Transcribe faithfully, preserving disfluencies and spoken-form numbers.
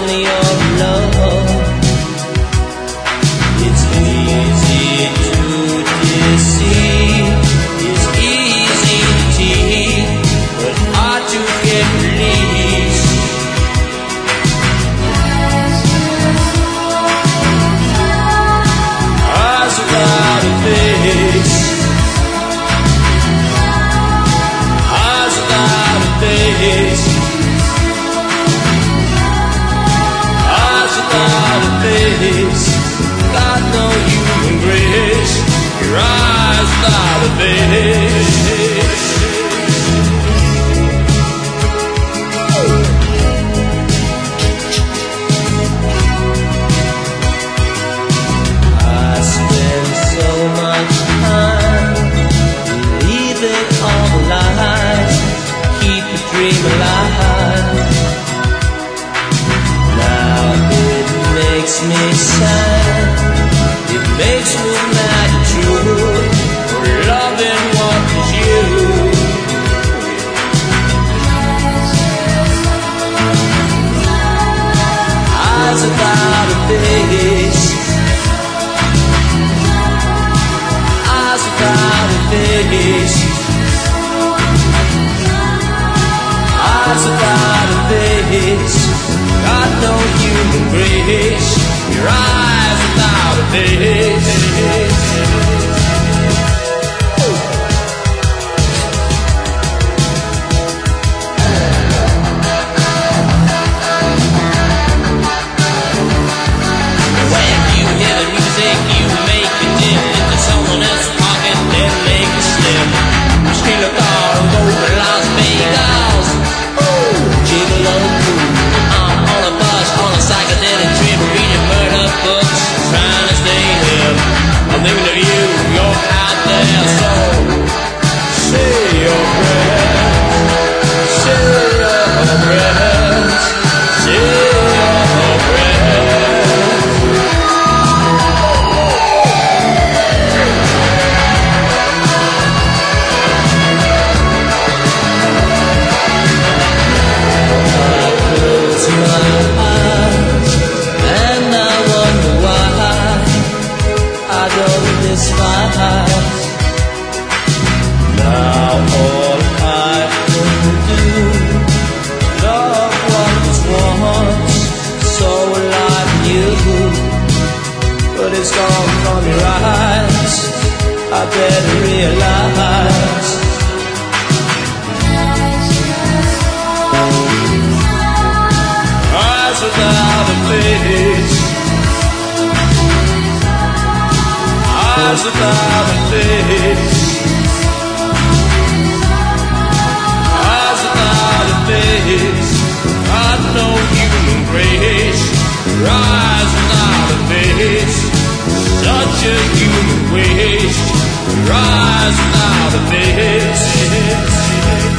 only your love. It's easy to deceive, it's easy to tease, but hard to get released. Eyes without a face, eyes without a face, eyes without a face. Got no human grace. Your eyes without a face. I spend so much time believing all the lies, keep the dream alive. Now it makes me sad, it makes me mad at you, for loving what is you. Eyes without a face, eyes without a face, eyes without a face. Got no human grace. Your eyes without a face. When you hear the music, you make it dip into someone else's pocket, then make it slip. Steal a car and go to Las Vegas. Gigolo cool. I'm on a bus, on a psychedelic trip, reading murder books, trying to stay hip. I'm thinking of you, you're out there, so say your prayers, say your prayers, say your prayers. I close my eyes and I wonder why I don't despise. Now all I can do, love what was once so like you, but it's gone from your eyes. I better realize. Eyes without a face, eyes without a face, eyes without a face. Got no human grace. Your eyes without a face, such a human waste. Your eyes without a face.